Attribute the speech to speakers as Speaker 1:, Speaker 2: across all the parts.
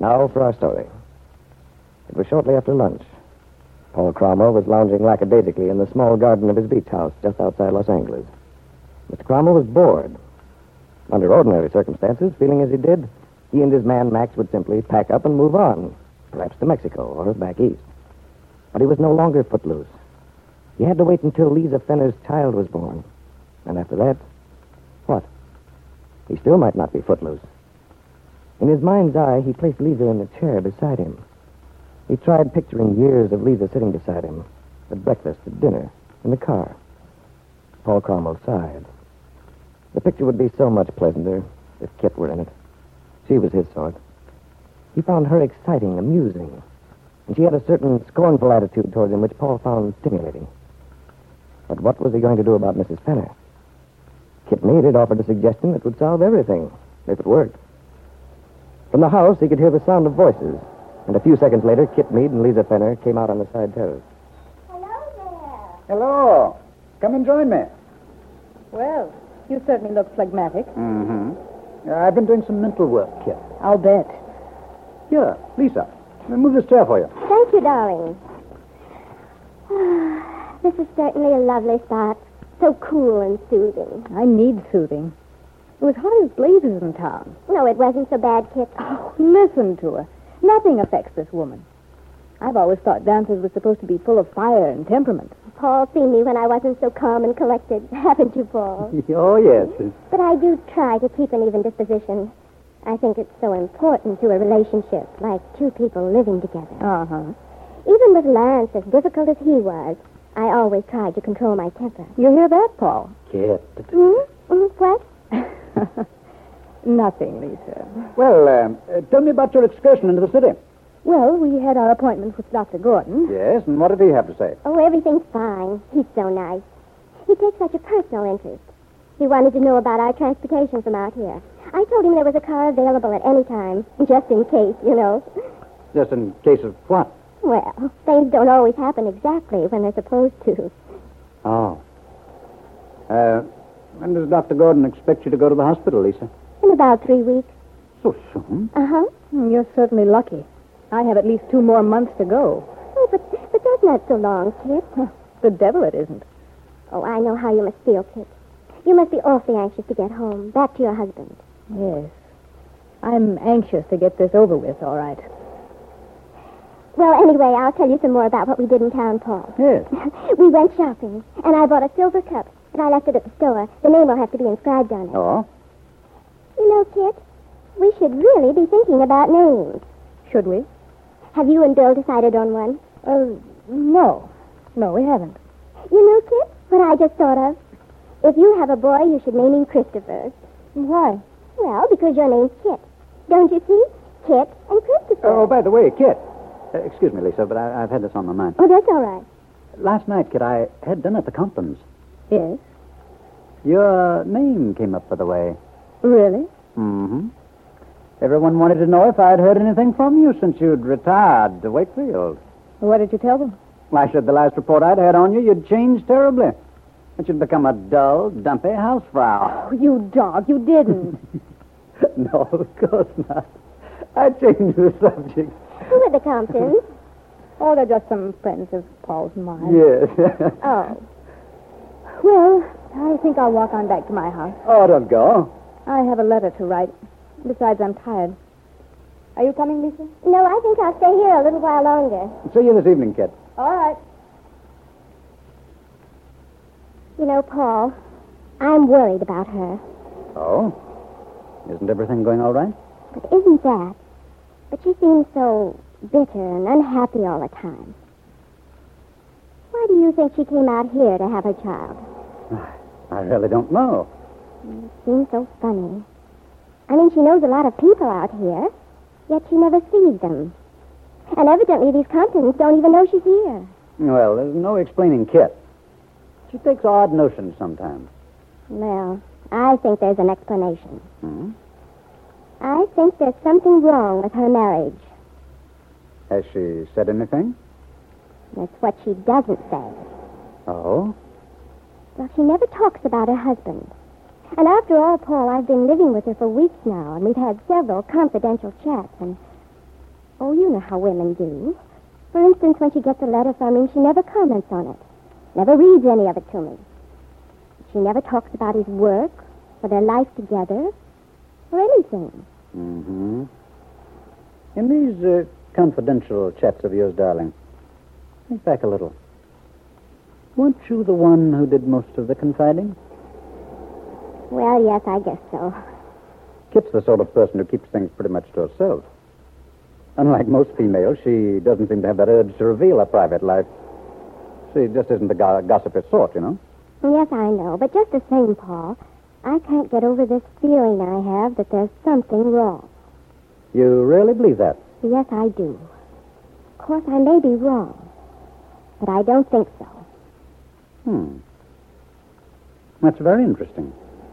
Speaker 1: Now for our story. It was shortly after lunch. Paul Cromwell was lounging lackadaisically in the small garden of his beach house just outside Los Angeles. Mr. Cromwell was bored. Under ordinary circumstances, feeling as he did, he and his man Max would simply pack up and move on, perhaps to Mexico or back east. But he was no longer footloose. He had to wait until Lisa Fenner's child was born. And after that, what? He still might not be footloose. In his mind's eye, he placed Lisa in the chair beside him. He tried picturing years of Lisa sitting beside him, at breakfast, at dinner, in the car. Paul Cromwell sighed. The picture would be so much pleasanter if Kit were in it. She was his sort. He found her exciting, amusing, and she had a certain scornful attitude toward him which Paul found stimulating. But what was he going to do about Mrs. Fenner? Kit Meade had offered a suggestion that would solve everything, if it worked. From the house, he could hear the sound of voices, and a few seconds later, Kit Meade and Lisa Fenner came out on the side terrace.
Speaker 2: Hello
Speaker 3: Hello. Come and join me.
Speaker 2: Well, you certainly look phlegmatic.
Speaker 3: Mm-hmm. I've been doing some mental work, Kit.
Speaker 2: I'll bet.
Speaker 3: Here, Lisa. Let me move this chair for you.
Speaker 4: Thank you, darling. This is certainly a lovely spot. So cool and soothing.
Speaker 2: I need soothing. It was hot as blazes in town.
Speaker 4: No, it wasn't so bad, Kit.
Speaker 2: Oh, listen to her. Nothing affects this woman. I've always thought dancers were supposed to be full of fire and temperament.
Speaker 4: Paul seen me when I wasn't so calm and collected. Haven't you, Paul?
Speaker 3: Oh, yes.
Speaker 4: But I do try to keep an even disposition. I think it's so important to a relationship, like two people living together.
Speaker 2: Uh-huh.
Speaker 4: Even with Lance, as difficult as he was, I always tried to control my temper.
Speaker 2: You hear that, Paul?
Speaker 3: Kit.
Speaker 4: What?
Speaker 2: Nothing, Lisa.
Speaker 3: Well, tell me about your excursion into the city.
Speaker 2: Well, we had our appointment with Dr. Gordon.
Speaker 3: Yes, and what did he have to say?
Speaker 4: Oh, everything's fine. He's so nice. He takes such a personal interest. He wanted to know about our transportation from out here. I told him there was a car available at any time, just in case, you know.
Speaker 3: Just in case of what?
Speaker 4: Well, things don't always happen exactly when they're supposed to.
Speaker 3: Oh. When does Dr. Gordon expect you to go to the hospital, Lisa?
Speaker 4: In about 3 weeks.
Speaker 3: So soon?
Speaker 4: Uh-huh.
Speaker 2: You're certainly lucky. I have at least 2 more months to go.
Speaker 4: Oh, but that's not so long, Kit.
Speaker 2: The devil it isn't.
Speaker 4: Oh, I know how you must feel, Kit. You must be awfully anxious to get home, back to your husband.
Speaker 2: Yes. I'm anxious to get this over with, all right.
Speaker 4: Well, anyway, I'll tell you some more about what we did in town, Paul.
Speaker 3: Yes.
Speaker 4: We went shopping, and I bought a silver cup, but I left it at the store. The name will have to be inscribed on it.
Speaker 3: Oh?
Speaker 4: You know, Kit, we should really be thinking about names.
Speaker 2: Should we?
Speaker 4: Have you and Bill decided on one?
Speaker 2: No. No, we haven't.
Speaker 4: You know, Kit, what I just thought of? If you have a boy, you should name him Christopher.
Speaker 2: Why?
Speaker 4: Well, because your name's Kit. Don't you see? Kit and Christopher.
Speaker 3: Oh, by the way, Kit. Excuse me, Lisa, but I've had this on my mind.
Speaker 4: Oh, that's all right.
Speaker 3: Last night, Kit, I had dinner at the Comptons.
Speaker 2: Yes.
Speaker 3: Your name came up, by the way.
Speaker 2: Really?
Speaker 3: Mm-hmm. Everyone wanted to know if I'd heard anything from you since you'd retired to Wakefield.
Speaker 2: What did you tell them?
Speaker 3: Well, I said the last report I'd had on you, you'd changed terribly. That you'd become a dull, dumpy housefrau.
Speaker 2: Oh, you dog, you didn't.
Speaker 3: No, of course not. I changed the subject.
Speaker 4: Who are the Comptons?
Speaker 2: Oh, they're just some friends of Paul's and mine.
Speaker 3: Yes.
Speaker 4: Oh.
Speaker 2: Well, I think I'll walk on back to my house.
Speaker 3: Oh, don't go.
Speaker 2: I have a letter to write. Besides, I'm tired. Are you coming, Lisa?
Speaker 4: No, I think I'll stay here a little while longer.
Speaker 3: See you this evening, Kit.
Speaker 2: All right.
Speaker 4: You know, Paul, I'm worried about her.
Speaker 3: Oh? Isn't everything going all right?
Speaker 4: But isn't that? But she seems so bitter and unhappy all the time. Why do you think she came out here to have her child?
Speaker 3: I really don't know.
Speaker 4: It seems so funny. I mean, she knows a lot of people out here, yet she never sees them. And evidently these Comptons don't even know she's here.
Speaker 3: Well, there's no explaining Kit. She takes odd notions sometimes.
Speaker 4: Well, I think there's an explanation.
Speaker 3: Hmm?
Speaker 4: I think there's something wrong with her marriage.
Speaker 3: Has she said anything?
Speaker 4: That's what she doesn't say.
Speaker 3: Oh?
Speaker 4: Well, she never talks about her husband. And after all, Paul, I've been living with her for weeks now, and we've had several confidential chats, and Oh, you know how women do. For instance, when she gets a letter from him, she never comments on it. Never reads any of it to me. She never talks about his work or their life together or anything.
Speaker 3: Mm-hmm. In these confidential chats of yours, darling, think back a little. Weren't you the one who did most of the confiding?
Speaker 4: Well, yes, I guess so.
Speaker 3: Kit's the sort of person who keeps things pretty much to herself. Unlike most females, she doesn't seem to have that urge to reveal her private life. She just isn't the gossipy sort, you know.
Speaker 4: Yes, I know. But just the same, Paul, I can't get over this feeling I have that there's something wrong.
Speaker 3: You really believe that?
Speaker 4: Yes, I do. Of course, I may be wrong, but I don't think so.
Speaker 3: That's very interesting.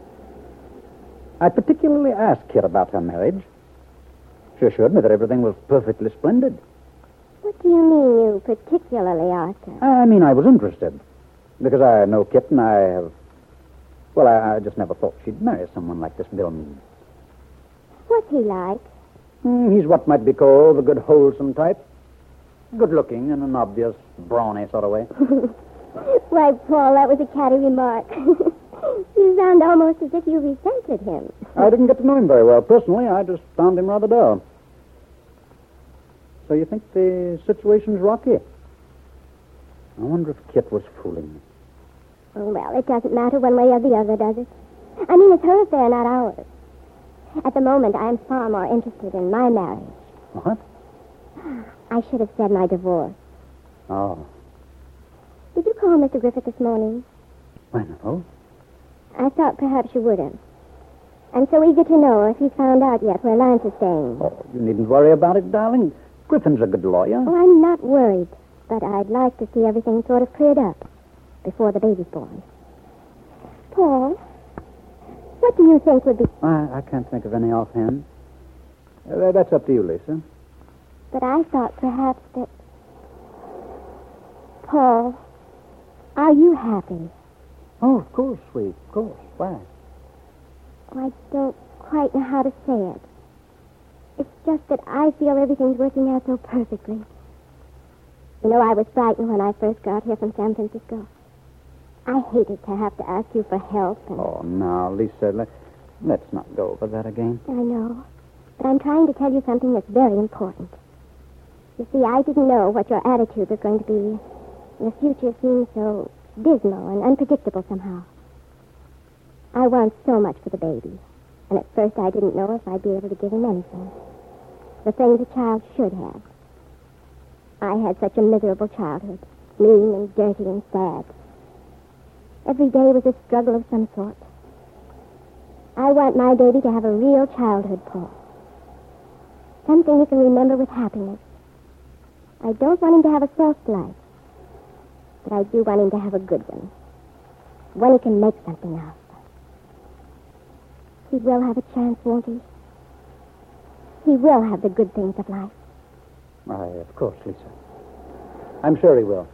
Speaker 3: I particularly asked Kit about her marriage. She assured me that everything was perfectly splendid.
Speaker 4: What do you mean, you particularly, Arthur?
Speaker 3: I mean, I was interested. Because I know Kit and I have... Well, I just never thought she'd marry someone like this Bill Meade.
Speaker 4: What's he like?
Speaker 3: He's what might be called a good, wholesome type. Good-looking in an obvious, brawny sort of way.
Speaker 4: Why, Paul, that was a catty remark. You sound almost as if you resented him.
Speaker 3: I didn't get to know him very well. Personally, I just found him rather dull. So you think the situation's rocky? I wonder if Kit was fooling me.
Speaker 4: Well, it doesn't matter one way or the other, does it? I mean, it's her affair, not ours. At the moment, I'm far more interested in my marriage.
Speaker 3: What?
Speaker 4: I should have said my divorce.
Speaker 3: Oh.
Speaker 4: Did you call Mr. Griffith this morning?
Speaker 3: I know.
Speaker 4: I thought perhaps you would have. I'm so eager to know if he's found out yet where Lance is staying.
Speaker 3: Oh, you needn't worry about it, darling. Griffin's a good lawyer.
Speaker 4: Oh, I'm not worried, but I'd like to see everything sort of cleared up before the baby's born. Paul, what do you think would be...
Speaker 3: I can't think of any offhand. That's up to you, Lisa.
Speaker 4: But I thought perhaps that... Paul, are you happy?
Speaker 3: Oh, of course, sweet. Of course. Why?
Speaker 4: Oh, I don't quite know how to say it. It's just that I feel everything's working out so perfectly. You know, I was frightened when I first got here from San Francisco. I hated to have to ask you for help. And...
Speaker 3: Oh, now, Lisa, let's not go over that again.
Speaker 4: I know. But I'm trying to tell you something that's very important. You see, I didn't know what your attitude was going to be. The future seemed so dismal and unpredictable somehow. I want so much for the baby. And at first I didn't know if I'd be able to give him anything. The things a child should have. I had such a miserable childhood. Mean and dirty and sad. Every day was a struggle of some sort. I want my baby to have a real childhood, Paul. Something you can remember with happiness. I don't want him to have a soft life. But I do want him to have a good one. One he can make something of. He will have a chance, won't he? He will have the good things of life.
Speaker 3: Why, of course, Lisa. I'm sure he will.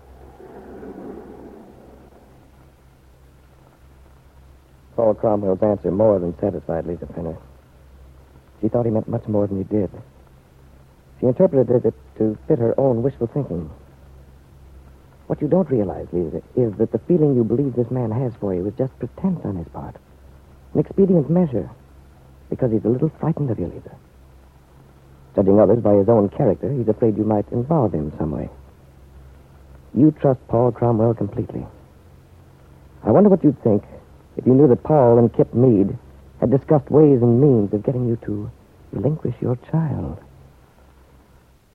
Speaker 1: Paul Cromwell's answer more than satisfied Lisa Fenner. She thought he meant much more than he did. She interpreted it to fit her own wishful thinking. What you don't realize, Lisa, is that the feeling you believe this man has for you is just pretense on his part. An expedient measure. Because he's a little frightened of you, Lisa. Judging others by his own character, he's afraid you might involve him some way. You trust Paul Cromwell completely. I wonder what you'd think if you knew that Paul and Kip Meade had discussed ways and means of getting you to relinquish your child.